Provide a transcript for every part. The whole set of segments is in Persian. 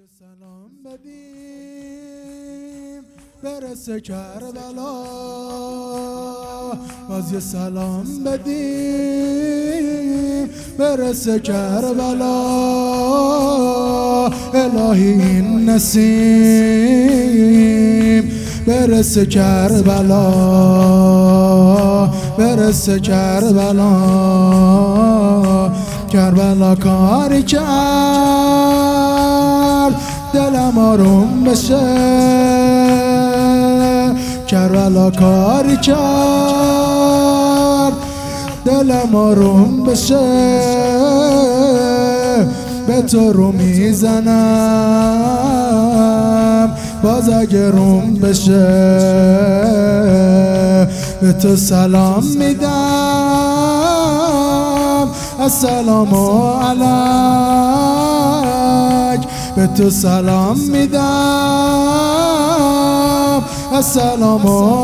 سلام بدیم برسه کربلا، باز یه سلام بدیم برسه کربلا. الهی این نسیم برسه کربلا، برسه کربلا. کربلا کاری کرد دلم آروم بشه، کربلا کاری کرد دلم آروم بشه. به تو رو میزنم باز اگه روم بشه، به تو سلام میدم السلام علیک، به تو سلام میدم السلام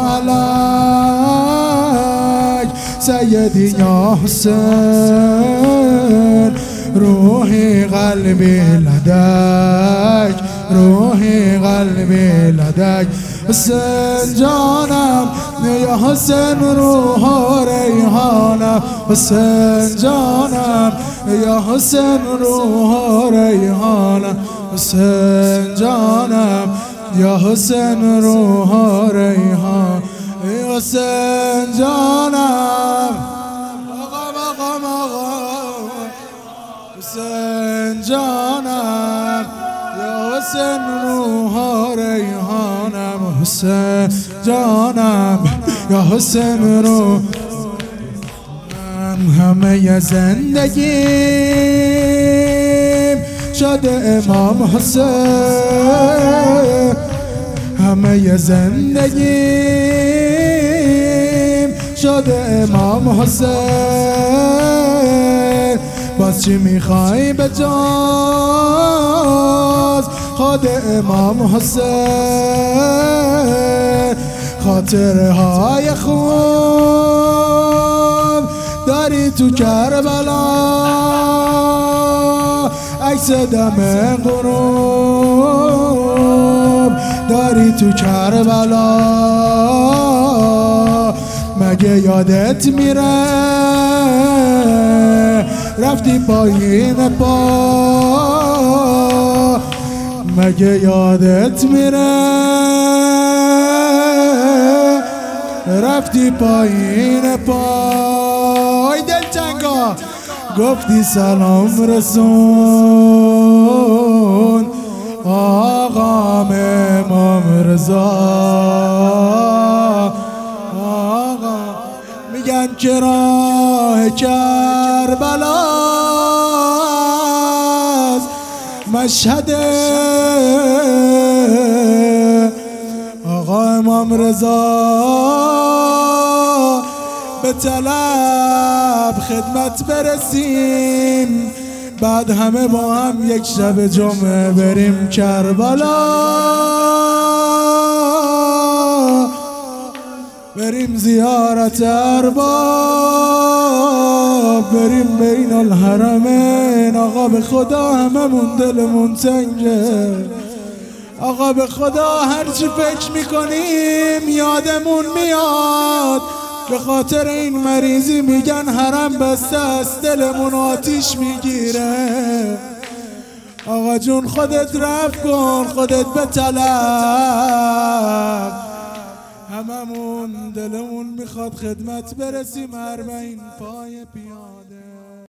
علیک. سیدی یا حسین روحی قلبی لدیک، روحی قلبی لدیک. حسین جانم یا حسین روح و ریحانم، حسین جانم یا حسین روح و ریحانم، حسین جانم یا حسین روح و ریحانم. حسین جانم حسین جانم یا حسین روح و ریحانم، حسین جانم یا حسین روح. همه زندگیم شده امام حسین، همه زندگیم شده امام حسین. باز چی میخوای به جز خود امام حسین؟ خاطره های خوب داری تو کربلا، عکس دم غروب داری تو کربلا. مگه یادت میره رفتی پایین پا؟ مگه یادت میره رفتی پایین پا؟ ای دلتنگا گفتی سلام رسون آقام امام رضا. آقا میگن که راه کربلا مشهد آقا امام رضا. به طلب خدمت برسیم، بعد همه با هم یک شب جمعه بریم کربلا، بریم زیارت ارباب، بریم بین الحرمین. آقا به خدا هممون دلمون تنگه، آقا به خدا هرچی فکر میکنیم یادمون میاد. به خاطر این مریضی میگن حرم بسته است، دلمون آتیش میگیره. آقا جون خودت رفت کن، خودت به طلب. هممون دلمون میخواد خدمت برسیم 40 پای پیاده.